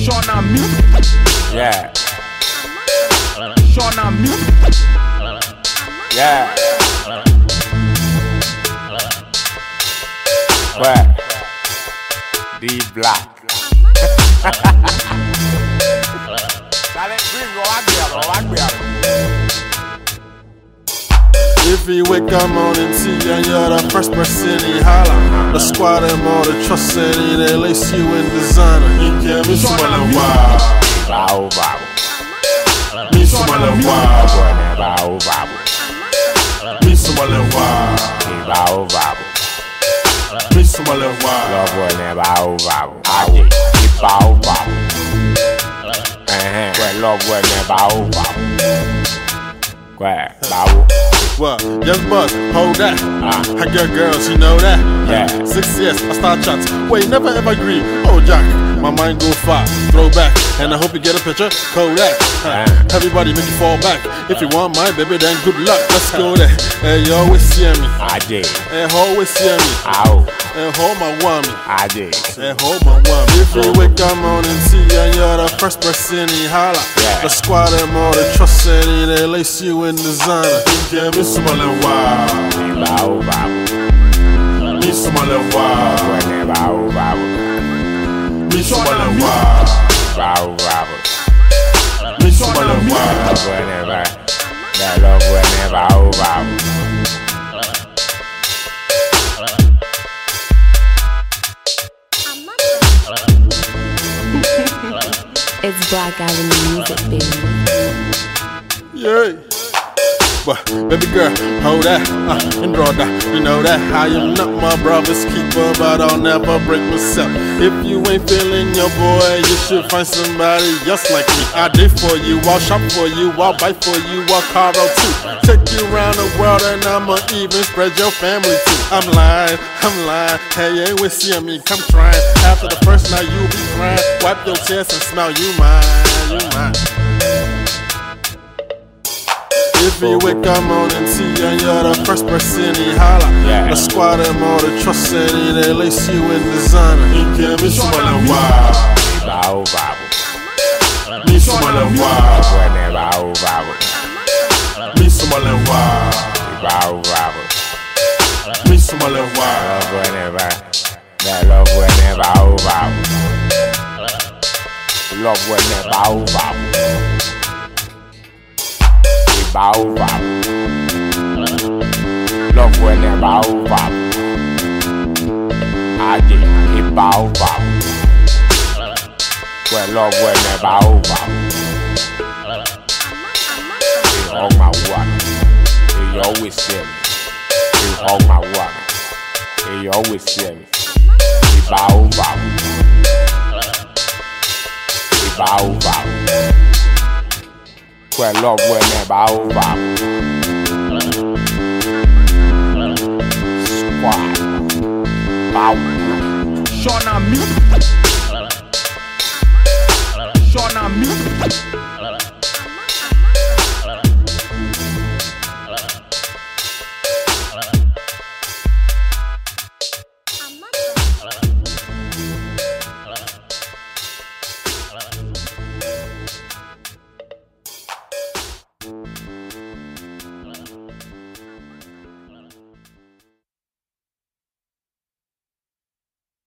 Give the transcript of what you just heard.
Shauna Mute. Yeah. Shauna Mute. Yeah. Where? D Black. If you wake up morning tea and you're the first person he holla, the squad them all the trust and they lace you in designer. You can't be smelling wild. Bow bow. Me smelling wild. Bow bow. Me smelling wild. Bow bow. Me smelling wild. Love boy bow bow. Aye. Bow bow. Well, love boy bow bow. Where? Bow. Well, young buzz, hold that. I got girls, you know that. Yeah. 6 years, I start chats. Wait, never ever agree. Oh, Jack, my mind go far. Throw back, and I hope you get a picture. Kodak. Everybody make you fall back. If you want my baby, then good luck. Let's go there. Hey, you always see me. I did. Hey, always see me. Ow. Hey, hold my woman. I did. Hey, hold my woman. If you wake up morning tea and you're the first person he holla, Yeah. the squad them all the trust and they lace you in designer. You can't be smelling wild. Bow bow. Me smelling wild. Bow bow. Me smelling wild. Bow bow. Me smelling wild. That love whenever bow. It's Black Avenue Music, baby. Yeah. But baby girl, hold that, and draw that. You know that I am not my brother's keeper, but I'll never break myself. If you ain't feeling your boy, you should find somebody else like me. I did for you, I'll shop for you, I'll buy for you, I'll carve out too. Take you around the world and I'ma even spread your family too. I'm lying. Hey, you ain't with seeing me, come trying. After the first night you'll be crying. Wipe your tears and smile, you mine. If you wake up morning tea and you're the first person he holla, Yeah. the squad them all the trust and they lace you in designer. You can't be smelling wild. Bow bow. Me smelling wild. Bow bow. Me smelling wild. Bow bow. Me smelling wild. Love whenever. That love whenever bow. Love whenever bow. Bow bow. Love whenever bow. I did. Bow bow. Well, love whenever bow. You hold my water. You always see me. You hold my water. You always see me. You bow bow. You bow bow. Well, love whenever bow. Squad. Bow. Shauna Mute. Shauna Mute.